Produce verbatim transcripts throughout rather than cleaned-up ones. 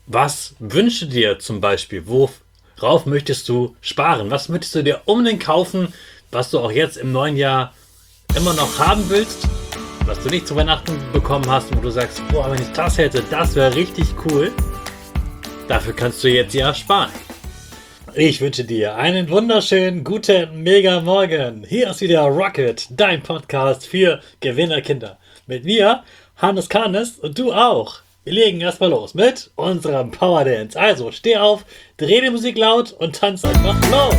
Was wünschst du dir zum Beispiel? Worauf möchtest du sparen? Was möchtest du dir unbedingt kaufen, was du auch jetzt im neuen Jahr immer noch haben willst, was du nicht zu Weihnachten bekommen hast und wo du sagst, boah, wenn ich das hätte, das wäre richtig cool. Dafür kannst du jetzt ja sparen. Ich wünsche dir einen wunderschönen, guten, mega Morgen. Hier ist wieder Rocket, dein Podcast für Gewinnerkinder. Mit mir, Hannes Karnes, und du auch. Wir legen erstmal los mit unserem Power Dance. Also steh auf, dreh die Musik laut und tanz einfach los.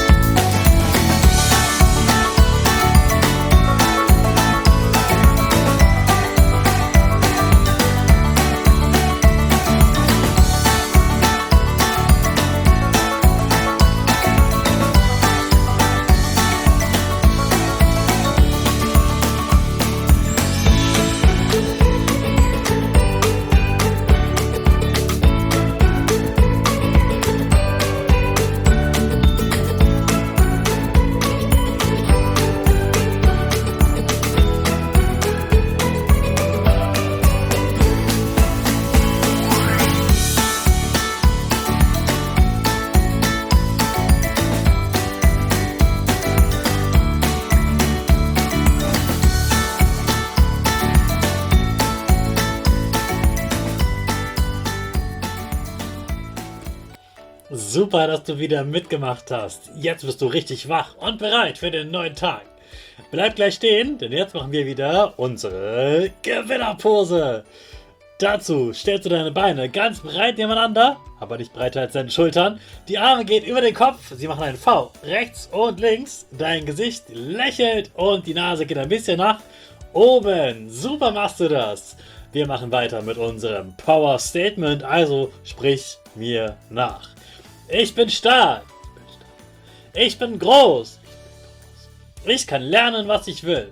Super, dass du wieder mitgemacht hast. Jetzt bist du richtig wach und bereit für den neuen Tag. Bleib gleich stehen, denn jetzt machen wir wieder unsere Gewinnerpose. Dazu stellst du deine Beine ganz breit nebeneinander, aber nicht breiter als deine Schultern. Die Arme gehen über den Kopf, sie machen einen V rechts und links. Dein Gesicht lächelt und die Nase geht ein bisschen nach oben. Super machst du das. Wir machen weiter mit unserem Power Statement, also sprich mir nach. Ich bin stark. Ich bin groß. Ich kann lernen, was ich will.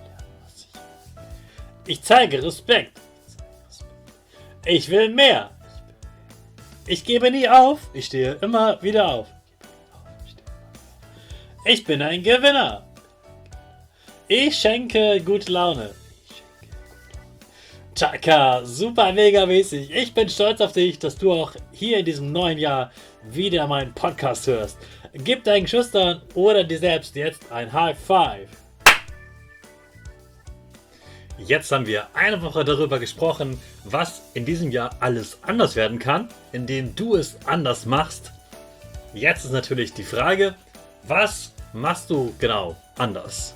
Ich zeige Respekt. Ich will mehr. Ich gebe nie auf. Ich stehe immer wieder auf. Ich bin ein Gewinner. Ich schenke gute Laune. Chaka, super mega mäßig. Ich bin stolz auf dich, dass du auch hier in diesem neuen Jahr wieder meinen Podcast hörst. Gib deinen Geschwistern oder dir selbst jetzt ein High Five. Jetzt haben wir eine Woche darüber gesprochen, was in diesem Jahr alles anders werden kann, indem du es anders machst. Jetzt ist natürlich die Frage, was machst du genau anders?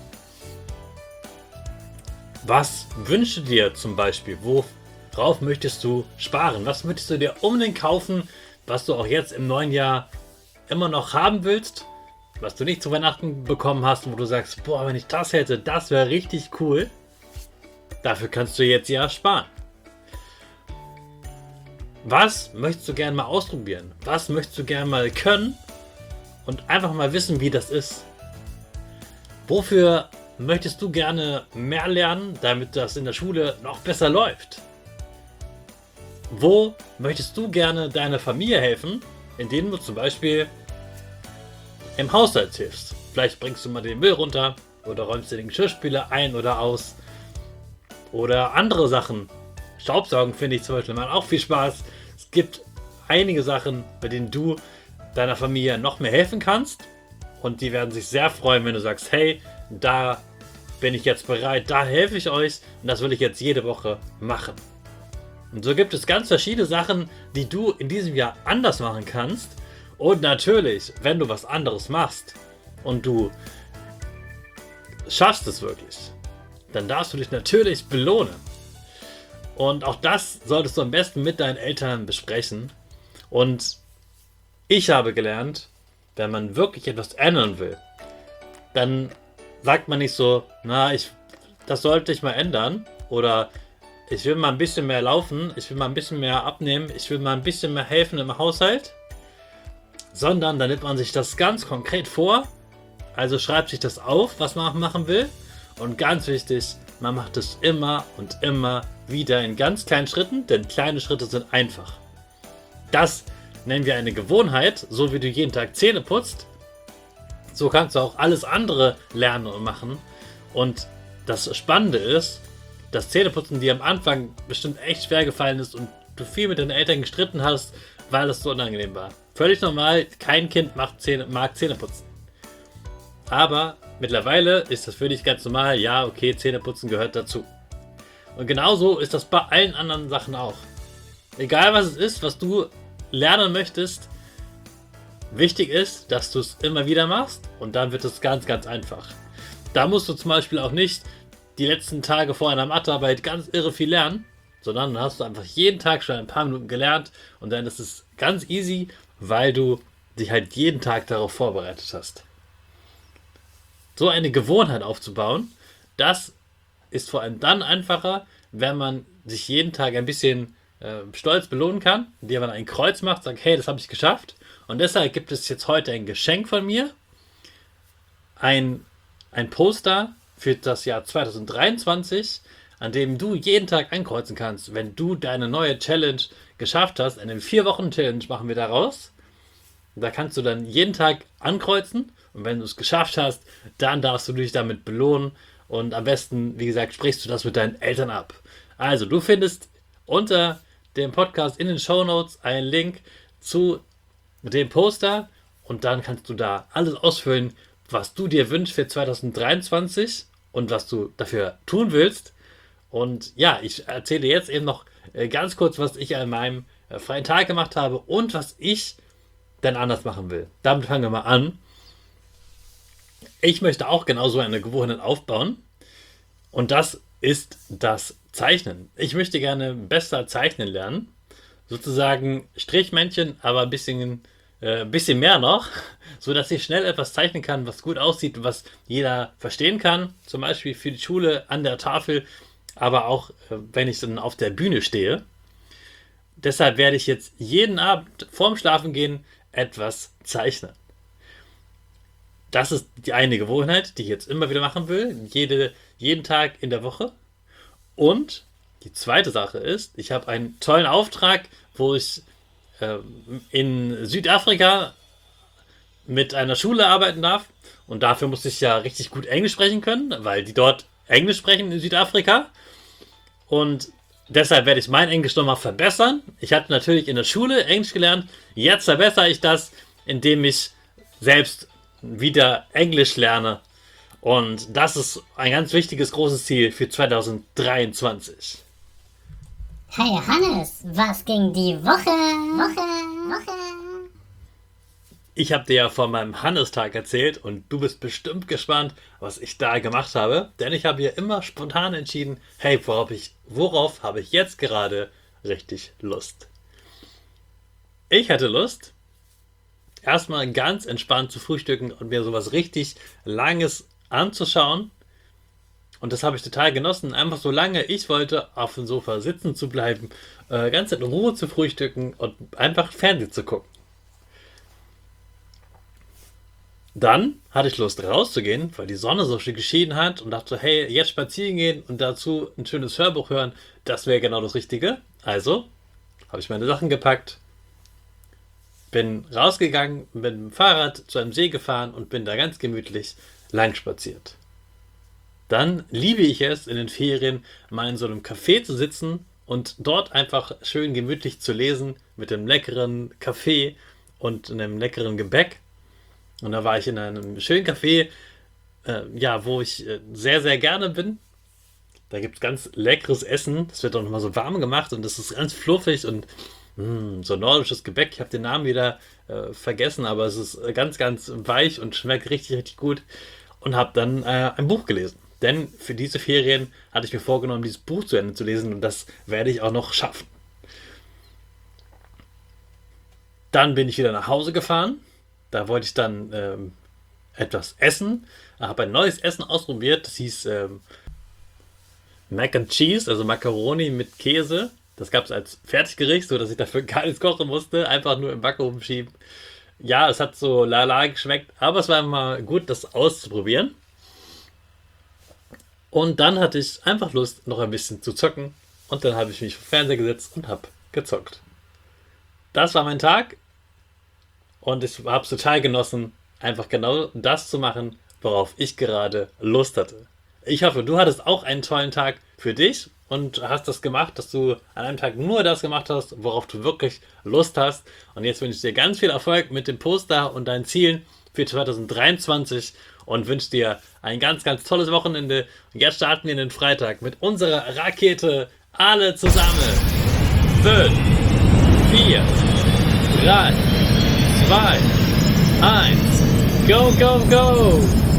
Was wünschst du dir zum Beispiel? Worauf möchtest du sparen? Was möchtest du dir unbedingt kaufen, was du auch jetzt im neuen Jahr immer noch haben willst? Was du nicht zu Weihnachten bekommen hast und wo du sagst, boah, wenn ich das hätte, das wäre richtig cool. Dafür kannst du jetzt ja sparen. Was möchtest du gerne mal ausprobieren? Was möchtest du gerne mal können? Und einfach mal wissen, wie das ist. Wofür möchtest du gerne mehr lernen, damit das in der Schule noch besser läuft? Wo möchtest du gerne deiner Familie helfen, indem du zum Beispiel im Haushalt hilfst? Vielleicht bringst du mal den Müll runter oder räumst dir den Geschirrspüler ein oder aus oder andere Sachen. Staubsaugen finde ich zum Beispiel macht auch viel Spaß. Es gibt einige Sachen, bei denen du deiner Familie noch mehr helfen kannst und die werden sich sehr freuen, wenn du sagst, hey, da bin ich jetzt bereit, da helfe ich euch und das will ich jetzt jede Woche machen. Und so gibt es ganz verschiedene Sachen, die du in diesem Jahr anders machen kannst. Und natürlich, wenn du was anderes machst und du schaffst es wirklich, dann darfst du dich natürlich belohnen. Und auch das solltest du am besten mit deinen Eltern besprechen. Und ich habe gelernt, wenn man wirklich etwas ändern will, dann sagt man nicht so, na, ich, das sollte ich mal ändern oder ich will mal ein bisschen mehr laufen, ich will mal ein bisschen mehr abnehmen, ich will mal ein bisschen mehr helfen im Haushalt, sondern dann nimmt man sich das ganz konkret vor, also schreibt sich das auf, was man machen will und ganz wichtig, man macht es immer und immer wieder in ganz kleinen Schritten, denn kleine Schritte sind einfach. Das nennen wir eine Gewohnheit, so wie du jeden Tag Zähne putzt, so kannst du auch alles andere lernen und machen. Und das Spannende ist, dass Zähneputzen dir am Anfang bestimmt echt schwer gefallen ist und du viel mit deinen Eltern gestritten hast, weil es so unangenehm war. Völlig normal, kein Kind macht Zähne, mag Zähneputzen. Aber mittlerweile ist das für dich ganz normal, ja, okay, Zähneputzen gehört dazu. Und genauso ist das bei allen anderen Sachen auch. Egal was es ist, was du lernen möchtest, wichtig ist, dass du es immer wieder machst und dann wird es ganz, ganz einfach. Da musst du zum Beispiel auch nicht die letzten Tage vor einer Mathearbeit ganz irre viel lernen, sondern dann hast du einfach jeden Tag schon ein paar Minuten gelernt und dann ist es ganz easy, weil du dich halt jeden Tag darauf vorbereitet hast. So eine Gewohnheit aufzubauen, das ist vor allem dann einfacher, wenn man sich jeden Tag ein bisschen äh, stolz belohnen kann, indem man ein Kreuz macht, sagt, hey, das habe ich geschafft. Und deshalb gibt es jetzt heute ein Geschenk von mir, ein, ein Poster für das Jahr zwanzig dreiundzwanzig, an dem du jeden Tag ankreuzen kannst, wenn du deine neue Challenge geschafft hast. Eine vier Wochen Challenge machen wir daraus. Da kannst du dann jeden Tag ankreuzen und wenn du es geschafft hast, dann darfst du dich damit belohnen und am besten, wie gesagt, sprichst du das mit deinen Eltern ab. Also, du findest unter dem Podcast in den Shownotes einen Link zu dem Poster und dann kannst du da alles ausfüllen, was du dir wünschst für zwanzig dreiundzwanzig und was du dafür tun willst. Und ja, ich erzähle jetzt eben noch ganz kurz, was ich an meinem freien Tag gemacht habe und was ich dann anders machen will. Damit fangen wir mal an. Ich möchte auch genauso eine Gewohnheit aufbauen und das ist das Zeichnen. Ich möchte gerne besser zeichnen lernen. Sozusagen Strichmännchen, aber ein bisschen, äh, ein bisschen mehr noch, so dass ich schnell etwas zeichnen kann, was gut aussieht, was jeder verstehen kann. Zum Beispiel für die Schule an der Tafel, aber auch äh, wenn ich dann auf der Bühne stehe. Deshalb werde ich jetzt jeden Abend vorm Schlafengehen etwas zeichnen. Das ist die eine Gewohnheit, die ich jetzt immer wieder machen will, jede, jeden Tag in der Woche. Und die zweite Sache ist, ich habe einen tollen Auftrag, wo ich äh, in Südafrika mit einer Schule arbeiten darf. Und dafür muss ich ja richtig gut Englisch sprechen können, weil die dort Englisch sprechen in Südafrika. Und deshalb werde ich mein Englisch nochmal verbessern. Ich hatte natürlich in der Schule Englisch gelernt. Jetzt verbessere ich das, indem ich selbst wieder Englisch lerne. Und das ist ein ganz wichtiges, großes Ziel für zwanzig dreiundzwanzig. Hey Hannes, was ging die Woche? Woche, Woche. Ich habe dir ja von meinem Hannestag erzählt und du bist bestimmt gespannt, was ich da gemacht habe. Denn ich habe ja immer spontan entschieden, hey, worauf, ich, worauf habe ich jetzt gerade richtig Lust? Ich hatte Lust, erstmal ganz entspannt zu frühstücken und mir sowas richtig Langes anzuschauen. Und das habe ich total genossen, einfach so lange ich wollte, auf dem Sofa sitzen zu bleiben, äh, ganz in Ruhe zu frühstücken und einfach Fernsehen zu gucken. Dann hatte ich Lust rauszugehen, weil die Sonne so schön geschienen hat und dachte, hey, jetzt spazieren gehen und dazu ein schönes Hörbuch hören, das wäre genau das Richtige. Also habe ich meine Sachen gepackt, bin rausgegangen, bin mit dem Fahrrad zu einem See gefahren und bin da ganz gemütlich lang spaziert. Dann liebe ich es, in den Ferien mal in so einem Café zu sitzen und dort einfach schön gemütlich zu lesen mit einem leckeren Kaffee und einem leckeren Gebäck. Und da war ich in einem schönen Café, äh, ja, wo ich äh, sehr, sehr gerne bin. Da gibt es ganz leckeres Essen. Das wird auch nochmal so warm gemacht und das ist ganz fluffig und mh, so nordisches Gebäck. Ich habe den Namen wieder äh, vergessen, aber es ist ganz, ganz weich und schmeckt richtig, richtig gut. Und habe dann äh, ein Buch gelesen. Denn für diese Ferien hatte ich mir vorgenommen, dieses Buch zu Ende zu lesen und das werde ich auch noch schaffen. Dann bin ich wieder nach Hause gefahren. Da wollte ich dann ähm, etwas essen. Ich habe ein neues Essen ausprobiert. Das hieß ähm, Mac and Cheese, also Macaroni mit Käse. Das gab es als Fertiggericht, sodass ich dafür gar nichts kochen musste. Einfach nur im Backofen schieben. Ja, es hat so lala geschmeckt, aber es war mal gut, das auszuprobieren. Und dann hatte ich einfach Lust, noch ein bisschen zu zocken. Und dann habe ich mich vor den Fernseher gesetzt und habe gezockt. Das war mein Tag. Und ich habe es total genossen, einfach genau das zu machen, worauf ich gerade Lust hatte. Ich hoffe, du hattest auch einen tollen Tag für dich und hast das gemacht, dass du an einem Tag nur das gemacht hast, worauf du wirklich Lust hast. Und jetzt wünsche ich dir ganz viel Erfolg mit dem Poster und deinen Zielen für zwanzig dreiundzwanzig und wünsche dir ein ganz, ganz tolles Wochenende. Und jetzt starten wir in den Freitag mit unserer Rakete. Alle zusammen. fünf, vier, drei, zwei, eins. Go, go, go!